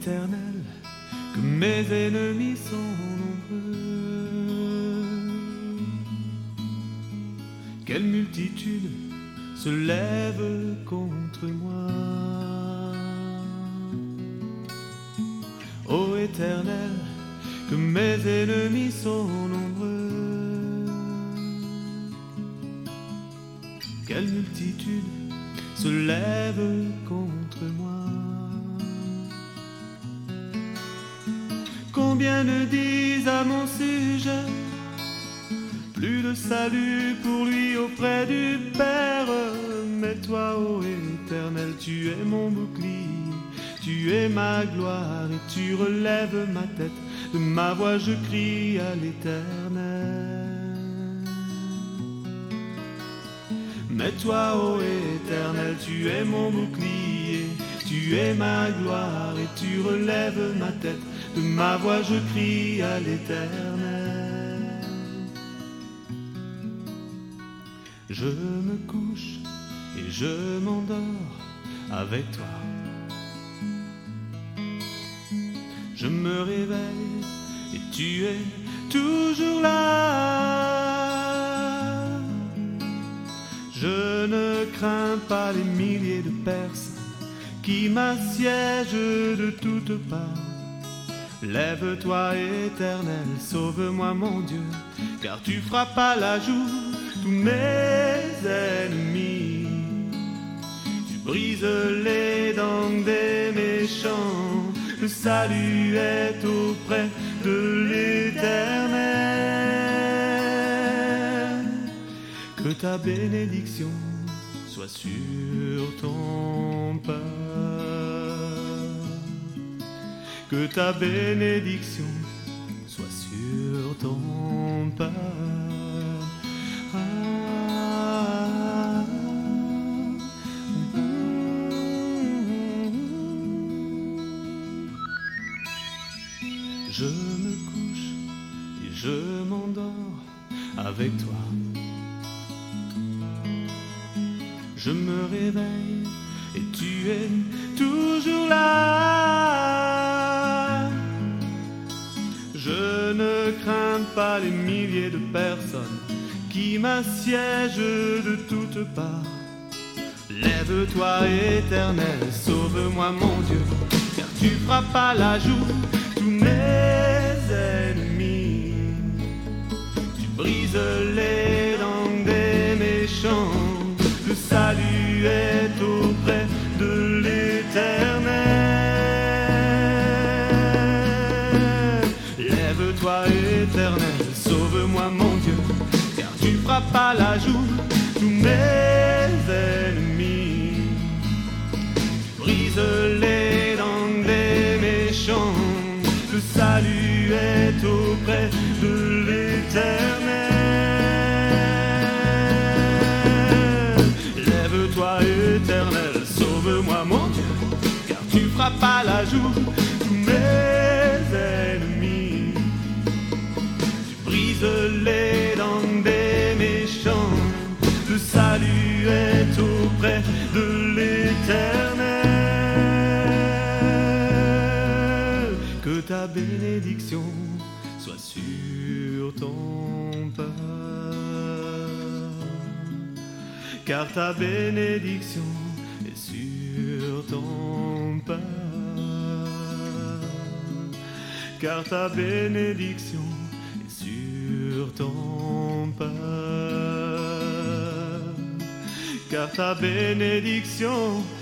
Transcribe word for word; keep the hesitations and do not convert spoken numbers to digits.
Éternel, que mes ennemis sont nombreux. Quelle multitude se lève contre moi. Ô Éternel, que mes ennemis sont nombreux. Quelle multitude se lève contre moi. Combien ne disent à mon sujet, plus de salut pour lui auprès du Père. Mais toi, ô Éternel, tu es mon bouclier, tu es ma gloire et tu relèves ma tête. De ma voix je crie à l'Éternel. Mais toi, ô Éternel, tu es mon bouclier, tu es ma gloire et tu relèves ma tête. De ma voix je crie à l'Éternel. Je me couche et je m'endors avec toi. Je me réveille et tu es toujours là. Je ne crains pas les milliers de personnes qui m'assiègent de toutes parts. Lève-toi, Éternel, sauve-moi, mon Dieu, car tu frappes à la joue tous mes ennemis. Tu brises les dents des méchants. Le salut est auprès de l'Éternel. Que ta bénédiction soit sur ton peuple. Que ta bénédiction soit sur ton peuple. Ah, je me couche et je m'endors avec toi. Je me réveille et tu es toujours là. Je ne crains pas les milliers de personnes qui m'assiègent de toutes parts. Lève-toi, Éternel, sauve-moi, mon Dieu, car tu frappes à la joue tous mes ennemis. Tu brises les dents des méchants. Le salut est auprès de l'Éternel. Lève-toi, Éternel, sauve-moi, mon Dieu, car tu frappes à la joue tous mes ennemis. Tu brises les dents des méchants. Le salut est auprès de l'Éternel. Lève-toi, Éternel, sauve-moi, mon Dieu, car tu frappes à la joue tous mes ennemis. Tu brises les dents des méchants. Le salut est auprès de l'Éternel. Que ta bénédiction soit sur ton peuple, car ta bénédiction est sur ton peuple, car ta bénédiction est sur ton peuple, car ta bénédiction